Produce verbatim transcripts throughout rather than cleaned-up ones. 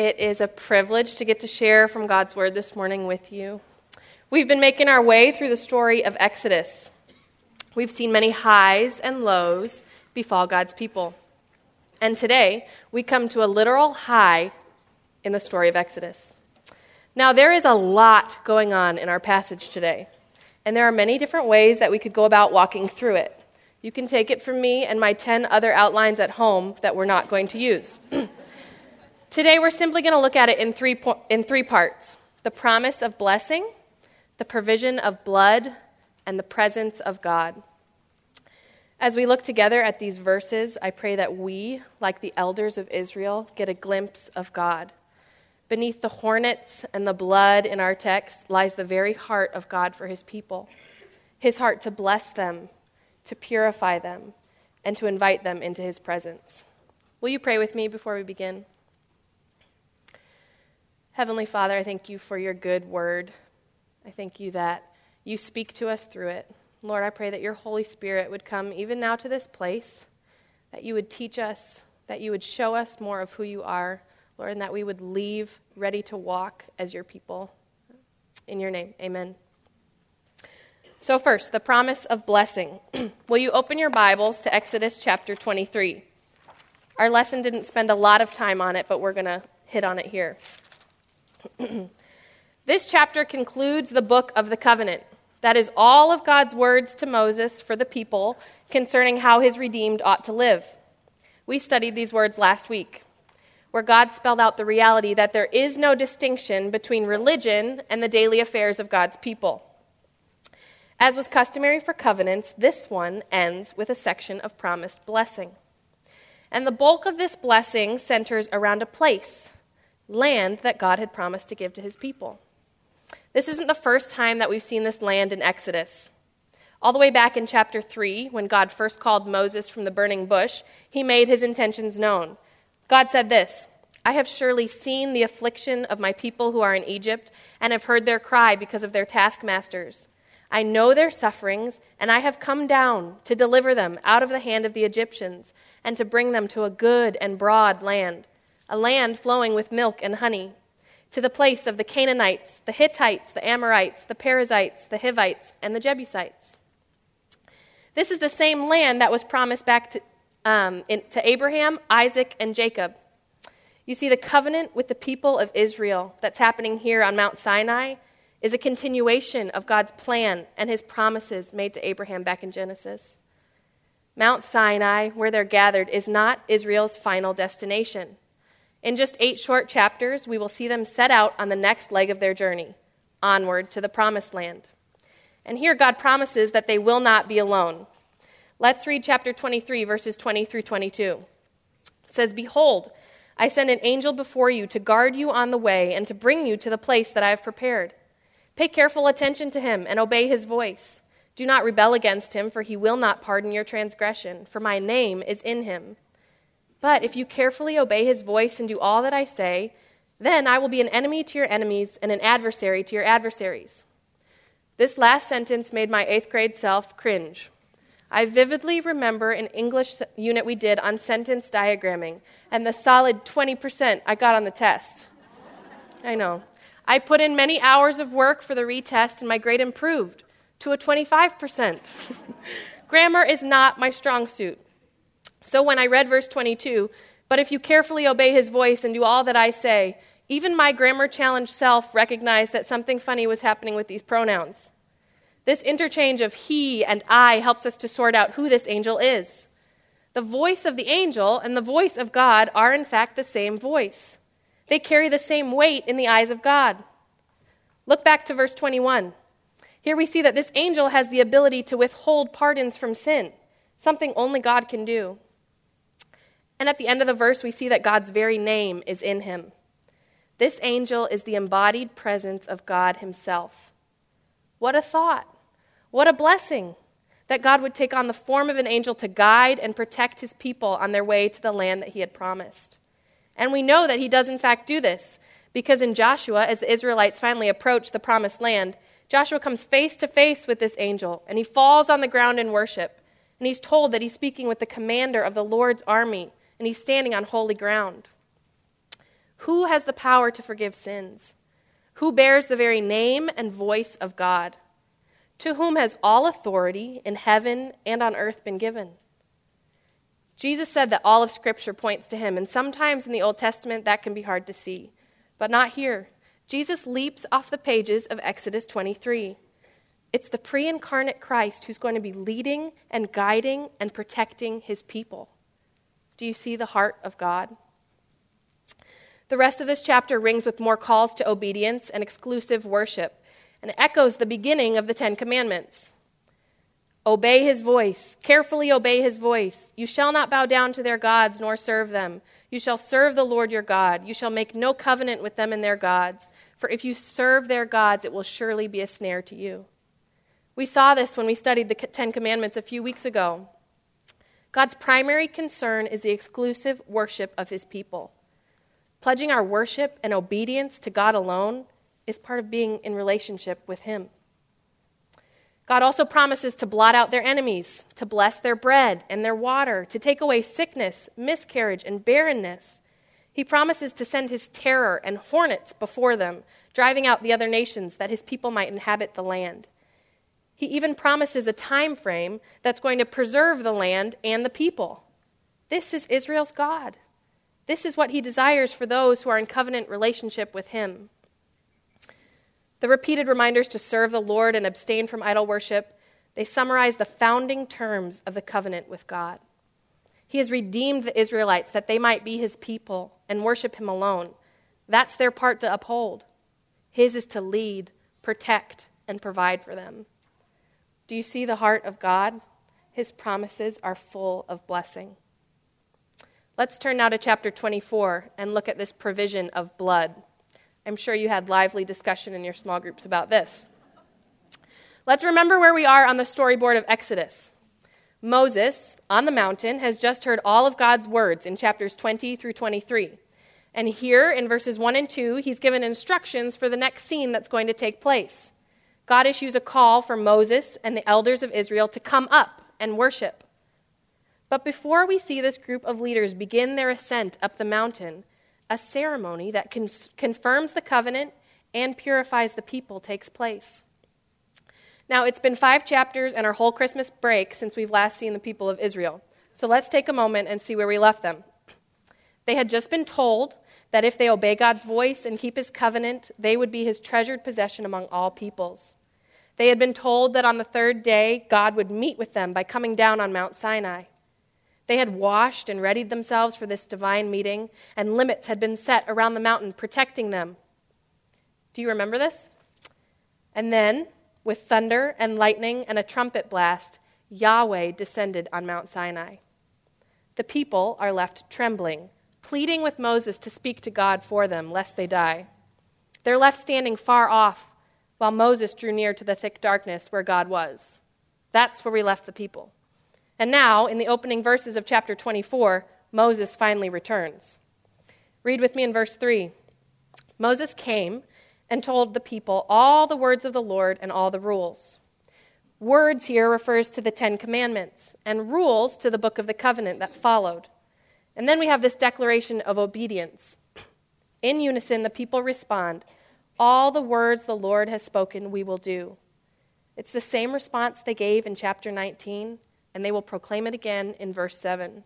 It is a privilege to get to share from God's Word this morning with you. We've been making our way through the story of Exodus. We've seen many highs and lows befall God's people. And today, we come to a literal high in the story of Exodus. Now, there is a lot going on in our passage today, and there are many different ways that we could go about walking through it. You can take it from me and my ten other outlines at home that we're not going to use. Today, we're simply going to look at it in three po- in three parts: the promise of blessing, the provision of blood, and the presence of God. As we look together at these verses, I pray that we, like the elders of Israel, get a glimpse of God. Beneath the hornets and the blood in our text lies the very heart of God for his people, his heart to bless them, to purify them, and to invite them into his presence. Will you pray with me before we begin? Heavenly Father, I thank you for your good word. I thank you that you speak to us through it. Lord, I pray that your Holy Spirit would come even now to this place, that you would teach us, that you would show us more of who you are, Lord, and that we would leave ready to walk as your people. In your name, amen. So first, the promise of blessing. Will you open your Bibles to Exodus chapter twenty-three? Our lesson didn't spend a lot of time on it, but we're going to hit on it here. This chapter concludes the book of the covenant. That is all of God's words to Moses for the people concerning how his redeemed ought to live. We studied these words last week, where God spelled out the reality that there is no distinction between religion and the daily affairs of God's people. As was customary for covenants, this one ends with a section of promised blessing. And the bulk of this blessing centers around a place, land that God had promised to give to his people. This isn't the first time that we've seen this land in Exodus. All the way back in chapter three, when God first called Moses from the burning bush, he made his intentions known. God said this, "I have surely seen the affliction of my people who are in Egypt, and have heard their cry because of their taskmasters. I know their sufferings, and I have come down to deliver them out of the hand of the Egyptians, and to bring them to a good and broad land, a land flowing with milk and honey, to the place of the Canaanites, the Hittites, the Amorites, the Perizzites, the Hivites, and the Jebusites." This is the same land that was promised back to, um, in, to Abraham, Isaac, and Jacob. You see, the covenant with the people of Israel that's happening here on Mount Sinai is a continuation of God's plan and his promises made to Abraham back in Genesis. Mount Sinai, where they're gathered, is not Israel's final destination. In just eight short chapters, we will see them set out on the next leg of their journey, onward to the promised land. And here God promises that they will not be alone. Let's read chapter twenty-three, verses twenty through twenty-two. It says, "Behold, I send an angel before you to guard you on the way and to bring you to the place that I have prepared. Pay careful attention to him and obey his voice. Do not rebel against him, for he will not pardon your transgression, for my name is in him. But if you carefully obey his voice and do all that I say, then I will be an enemy to your enemies and an adversary to your adversaries." This last sentence made my eighth grade self cringe. I vividly remember an English unit we did on sentence diagramming and the solid twenty percent I got on the test. I know. I put in many hours of work for the retest and my grade improved to a twenty-five percent. Grammar is not my strong suit. So when I read verse twenty-two, "But if you carefully obey his voice and do all that I say," even my grammar-challenged self recognized that something funny was happening with these pronouns. This interchange of he and I helps us to sort out who this angel is. The voice of the angel and the voice of God are in fact the same voice. They carry the same weight in the eyes of God. Look back to verse twenty-one. Here we see that this angel has the ability to withhold pardons from sin, something only God can do. And at the end of the verse, we see that God's very name is in him. This angel is the embodied presence of God himself. What a thought. What a blessing that God would take on the form of an angel to guide and protect his people on their way to the land that he had promised. And we know that he does in fact do this, because in Joshua, as the Israelites finally approach the promised land, Joshua comes face to face with this angel, and he falls on the ground in worship. And he's told that he's speaking with the commander of the Lord's army, and he's standing on holy ground. Who has the power to forgive sins? Who bears the very name and voice of God? To whom has all authority in heaven and on earth been given? Jesus said that all of Scripture points to him, and sometimes in the Old Testament that can be hard to see, but not here. Jesus leaps off the pages of Exodus twenty-three. It's the pre-incarnate Christ who's going to be leading and guiding and protecting his people. Do you see the heart of God? The rest of this chapter rings with more calls to obedience and exclusive worship, and echoes the beginning of the Ten Commandments. Obey his voice, carefully obey his voice. You shall not bow down to their gods nor serve them. You shall serve the Lord your God. You shall make no covenant with them and their gods, for if you serve their gods, it will surely be a snare to you. We saw this when we studied the Ten Commandments a few weeks ago. God's primary concern is the exclusive worship of his people. Pledging our worship and obedience to God alone is part of being in relationship with him. God also promises to blot out their enemies, to bless their bread and their water, to take away sickness, miscarriage, and barrenness. He promises to send his terror and hornets before them, driving out the other nations that his people might inhabit the land. He even promises a time frame that's going to preserve the land and the people. This is Israel's God. This is what he desires for those who are in covenant relationship with him. The repeated reminders to serve the Lord and abstain from idol worship, they summarize the founding terms of the covenant with God. He has redeemed the Israelites that they might be his people and worship him alone. That's their part to uphold. His is to lead, protect, and provide for them. Do you see the heart of God? His promises are full of blessing. Let's turn now to chapter twenty-four and look at this provision of blood. I'm sure you had lively discussion in your small groups about this. Let's remember where we are on the storyboard of Exodus. Moses, on the mountain, has just heard all of God's words in chapters twenty through twenty-three. And here in verses one and two, he's given instructions for the next scene that's going to take place. God issues a call for Moses and the elders of Israel to come up and worship. But before we see this group of leaders begin their ascent up the mountain, a ceremony that con- confirms the covenant and purifies the people takes place. Now, it's been five chapters and our whole Christmas break since we've last seen the people of Israel. So let's take a moment and see where we left them. They had just been told that if they obey God's voice and keep his covenant, they would be his treasured possession among all peoples. They had been told that on the third day, God would meet with them by coming down on Mount Sinai. They had washed and readied themselves for this divine meeting, and limits had been set around the mountain protecting them. Do you remember this? And then, with thunder and lightning and a trumpet blast, Yahweh descended on Mount Sinai. The people are left trembling, pleading with Moses to speak to God for them, lest they die. They're left standing far off, while Moses drew near to the thick darkness where God was. That's where we left the people. And now, in the opening verses of chapter twenty-four, Moses finally returns. Read with me in verse three. Moses came and told the people all the words of the Lord and all the rules. Words here refers to the Ten Commandments, and rules to the book of the covenant that followed. And then we have this declaration of obedience. In unison, the people respond, all the words the Lord has spoken, we will do. It's the same response they gave in chapter nineteen, and they will proclaim it again in verse seven.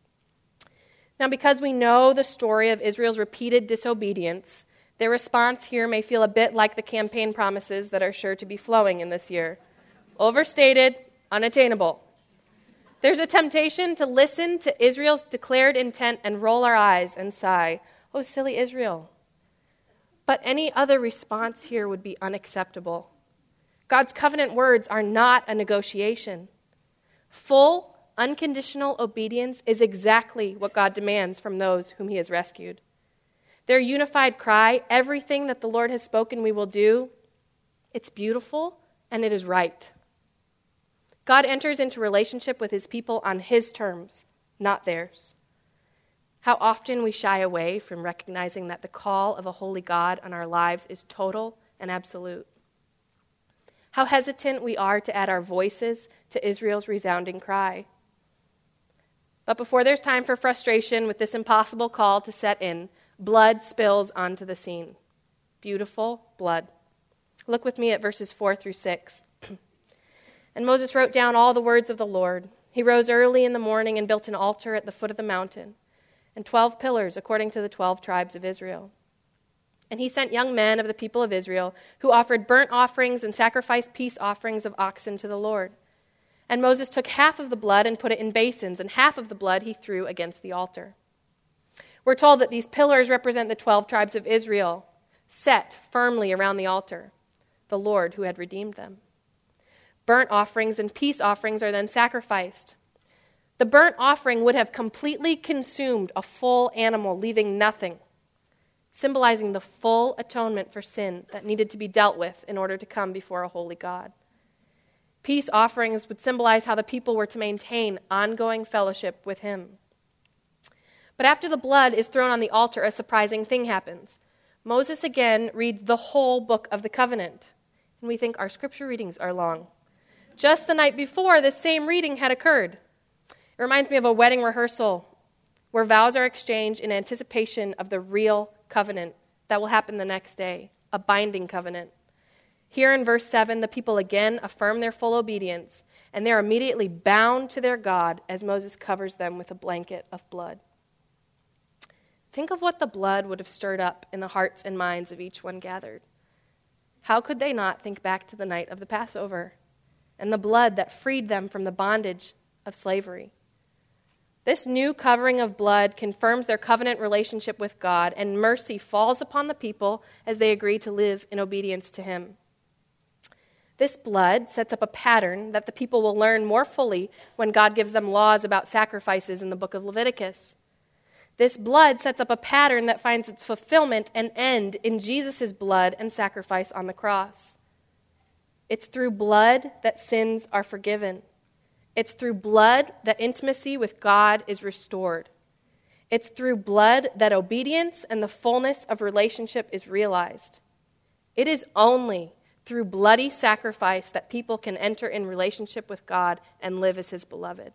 Now, because we know the story of Israel's repeated disobedience, their response here may feel a bit like the campaign promises that are sure to be flowing in this year. Overstated, unattainable. There's a temptation to listen to Israel's declared intent and roll our eyes and sigh, oh, silly Israel. But any other response here would be unacceptable. God's covenant words are not a negotiation. Full, unconditional obedience is exactly what God demands from those whom he has rescued. Their unified cry, everything that the Lord has spoken we will do, it's beautiful and it is right. God enters into relationship with his people on his terms, not theirs. How often we shy away from recognizing that the call of a holy God on our lives is total and absolute. How hesitant we are to add our voices to Israel's resounding cry. But before there's time for frustration with this impossible call to set in, Blood spills onto the scene. Beautiful blood. Look with me at verses four through six. And Moses wrote down all the words of the Lord. He rose early in the morning and built an altar at the foot of the mountain, and twelve pillars according to the twelve tribes of Israel. And he sent young men of the people of Israel who offered burnt offerings and sacrificed peace offerings of oxen to the Lord. And Moses took half of the blood and put it in basins, and half of the blood he threw against the altar. We're told that these pillars represent the twelve tribes of Israel, set firmly around the altar, the Lord who had redeemed them. Burnt offerings and peace offerings are then sacrificed. The burnt offering would have completely consumed a full animal, leaving nothing, symbolizing the full atonement for sin that needed to be dealt with in order to come before a holy God. Peace offerings would symbolize how the people were to maintain ongoing fellowship with him. But after the blood is thrown on the altar, a surprising thing happens. Moses again reads the whole book of the covenant. And we think our scripture readings are long. Just the night before, this same reading had occurred. It reminds me of a wedding rehearsal where vows are exchanged in anticipation of the real covenant that will happen the next day, a binding covenant. Here in verse seven, the people again affirm their full obedience, and they're immediately bound to their God as Moses covers them with a blanket of blood. Think of what the blood would have stirred up in the hearts and minds of each one gathered. How could they not think back to the night of the Passover and the blood that freed them from the bondage of slavery? This new covering of blood confirms their covenant relationship with God, and mercy falls upon the people as they agree to live in obedience to him. This blood sets up a pattern that the people will learn more fully when God gives them laws about sacrifices in the book of Leviticus. This blood sets up a pattern that finds its fulfillment and end in Jesus' blood and sacrifice on the cross. It's through blood that sins are forgiven. It's through blood that intimacy with God is restored. It's through blood that obedience and the fullness of relationship is realized. It is only through bloody sacrifice that people can enter in relationship with God and live as his beloved.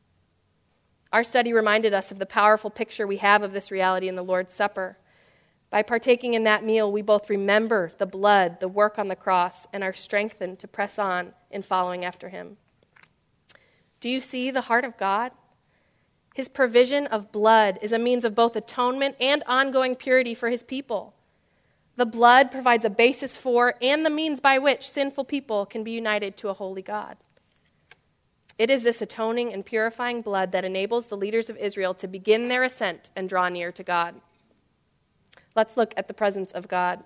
Our study reminded us of the powerful picture we have of this reality in the Lord's Supper. By partaking in that meal, we both remember the blood, the work on the cross, and are strengthened to press on in following after him. Do you see the heart of God? His provision of blood is a means of both atonement and ongoing purity for his people. The blood provides a basis for and the means by which sinful people can be united to a holy God. It is this atoning and purifying blood that enables the leaders of Israel to begin their ascent and draw near to God. Let's look at the presence of God.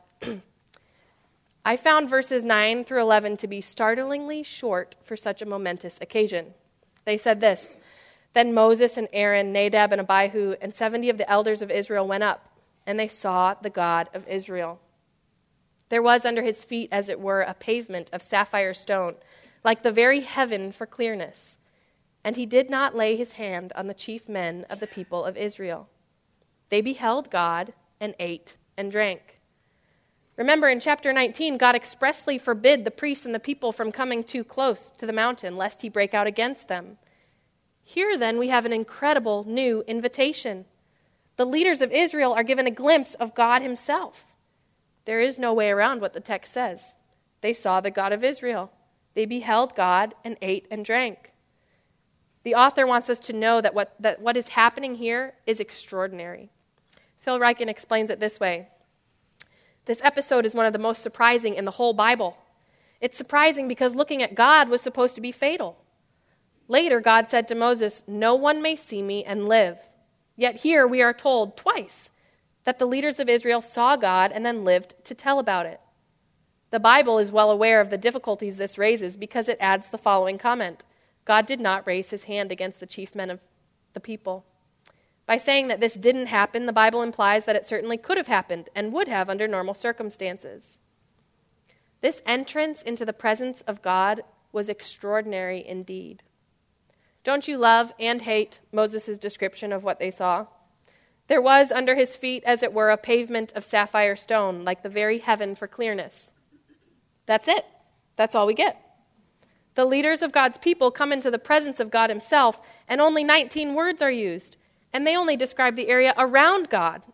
I found verses nine through eleven to be startlingly short for such a momentous occasion. They said this: Then Moses and Aaron, Nadab and Abihu, and seventy of the elders of Israel went up, and they saw the God of Israel. There was under his feet, as it were, a pavement of sapphire stone, like the very heaven for clearness. And he did not lay his hand on the chief men of the people of Israel. They beheld God and ate and drank. Remember, in chapter nineteen, God expressly forbid the priests and the people from coming too close to the mountain, lest he break out against them. Here, then, we have an incredible new invitation. The leaders of Israel are given a glimpse of God himself. There is no way around what the text says. They saw the God of Israel. They beheld God and ate and drank. The author wants us to know that what, that what is happening here is extraordinary. Phil Ryken explains it this way. This episode is one of the most surprising in the whole Bible. It's surprising because looking at God was supposed to be fatal. Later, God said to Moses, "No one may see me and live." Yet here we are told twice that the leaders of Israel saw God and then lived to tell about it. The Bible is well aware of the difficulties this raises because it adds the following comment: God did not raise his hand against the chief men of the people. By saying that this didn't happen, the Bible implies that it certainly could have happened and would have under normal circumstances. This entrance into the presence of God was extraordinary indeed. Don't you love and hate Moses' description of what they saw? There was under his feet, as it were, a pavement of sapphire stone, like the very heaven for clearness. That's it. That's all we get. The leaders of God's people come into the presence of God himself, and only nineteen words are used. And they only describe the area around God.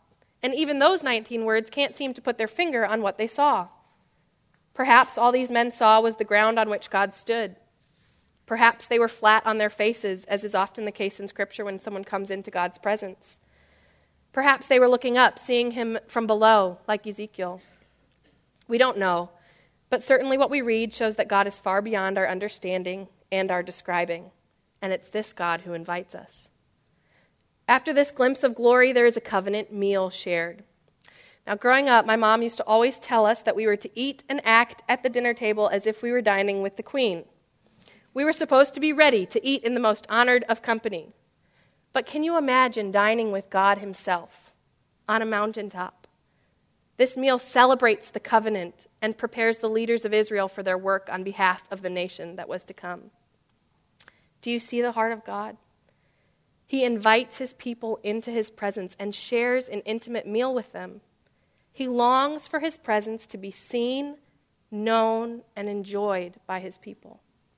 And even those nineteen words can't seem to put their finger on what they saw. Perhaps all these men saw was the ground on which God stood. Perhaps they were flat on their faces, as is often the case in Scripture when someone comes into God's presence. Perhaps they were looking up, seeing him from below, like Ezekiel. We don't know, but certainly what we read shows that God is far beyond our understanding and our describing, and it's this God who invites us. After this glimpse of glory, there is a covenant meal shared. Now, growing up, my mom used to always tell us that we were to eat and act at the dinner table as if we were dining with the Queen. We were supposed to be ready to eat in the most honored of company. But can you imagine dining with God himself on a mountaintop? This meal celebrates the covenant and prepares the leaders of Israel for their work on behalf of the nation that was to come. Do you see the heart of God? He invites his people into his presence and shares an intimate meal with them. He longs for his presence to be seen, known, and enjoyed by his people.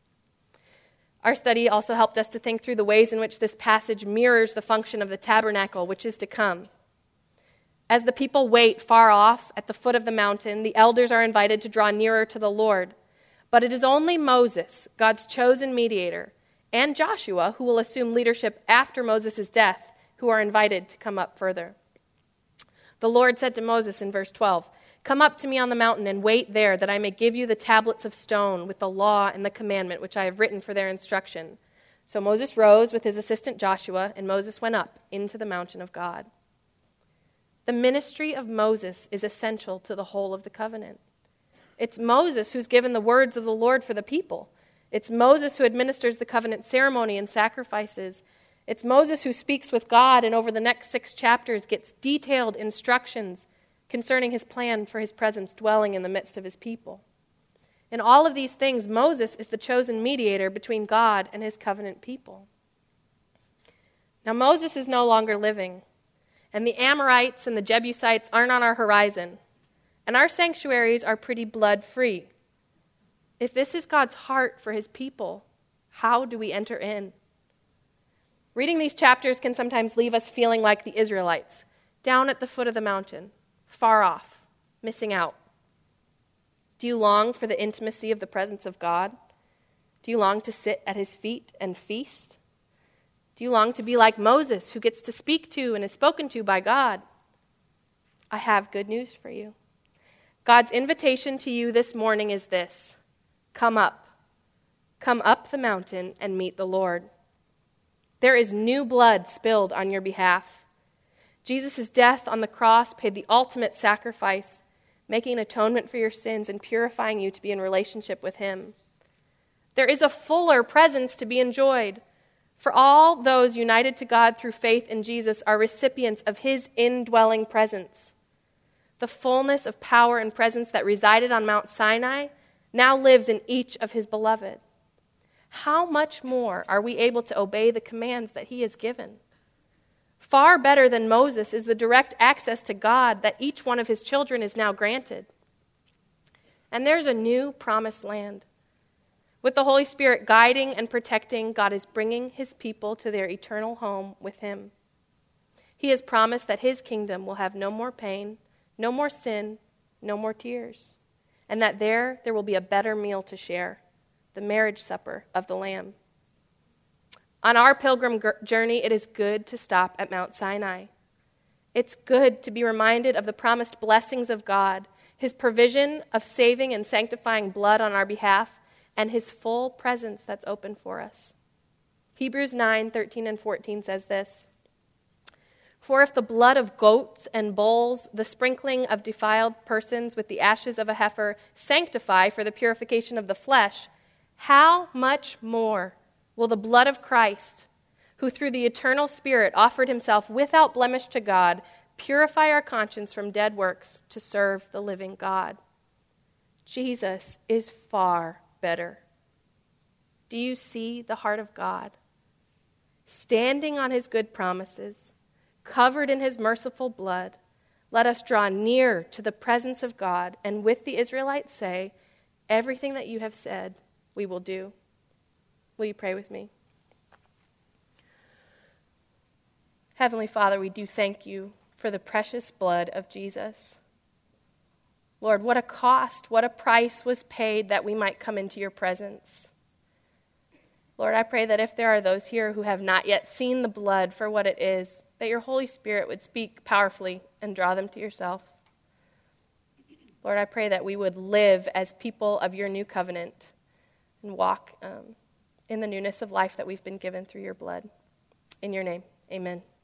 Our study also helped us to think through the ways in which this passage mirrors the function of the tabernacle, which is to come. As the people wait far off at the foot of the mountain, the elders are invited to draw nearer to the Lord. But it is only Moses, God's chosen mediator, and Joshua, who will assume leadership after Moses' death, who are invited to come up further. The Lord said to Moses in verse twelve, "Come up to me on the mountain and wait there, that I may give you the tablets of stone with the law and the commandment which I have written for their instruction." So Moses rose with his assistant Joshua, and Moses went up into the mountain of God. The ministry of Moses is essential to the whole of the covenant. It's Moses who's given the words of the Lord for the people. It's Moses who administers the covenant ceremony and sacrifices. It's Moses who speaks with God and over the next six chapters gets detailed instructions concerning his plan for his presence dwelling in the midst of his people. In all of these things, Moses is the chosen mediator between God and his covenant people. Now, Moses is no longer living, and the Amorites and the Jebusites aren't on our horizon, and our sanctuaries are pretty blood-free. If this is God's heart for his people, how do we enter in? Reading these chapters can sometimes leave us feeling like the Israelites, down at the foot of the mountain, far off, missing out. Do you long for the intimacy of the presence of God? Do you long to sit at his feet and feast? Do you long to be like Moses, who gets to speak to and is spoken to by God? I have good news for you. God's invitation to you this morning is this: come up. Come up the mountain and meet the Lord. There is new blood spilled on your behalf. Jesus' death on the cross paid the ultimate sacrifice, making atonement for your sins and purifying you to be in relationship with him. There is a fuller presence to be enjoyed, for all those united to God through faith in Jesus are recipients of his indwelling presence. The fullness of power and presence that resided on Mount Sinai now lives in each of his beloved. How much more are we able to obey the commands that he has given? Far better than Moses is the direct access to God that each one of his children is now granted. And there's a new promised land. With the Holy Spirit guiding and protecting, God is bringing his people to their eternal home with him. He has promised that his kingdom will have no more pain, no more sin, no more tears, and that there, there will be a better meal to share, the marriage supper of the Lamb. On our pilgrim journey, it is good to stop at Mount Sinai. It's good to be reminded of the promised blessings of God, his provision of saving and sanctifying blood on our behalf, and his full presence that's open for us. Hebrews nine, thirteen and fourteen says this: "For if the blood of goats and bulls, the sprinkling of defiled persons with the ashes of a heifer, sanctify for the purification of the flesh, how much more will the blood of Christ, who through the eternal Spirit offered himself without blemish to God, purify our conscience from dead works to serve the living God?" Jesus is far better. Do you see the heart of God? Standing on his good promises, covered in his merciful blood, let us draw near to the presence of God and with the Israelites say, "Everything that you have said, we will do." Will you pray with me? Heavenly Father, we do thank you for the precious blood of Jesus. Lord, what a cost, what a price was paid that we might come into your presence. Lord, I pray that if there are those here who have not yet seen the blood for what it is, that your Holy Spirit would speak powerfully and draw them to yourself. Lord, I pray that we would live as people of your new covenant and walk um, in the newness of life that we've been given through your blood. In your name, amen.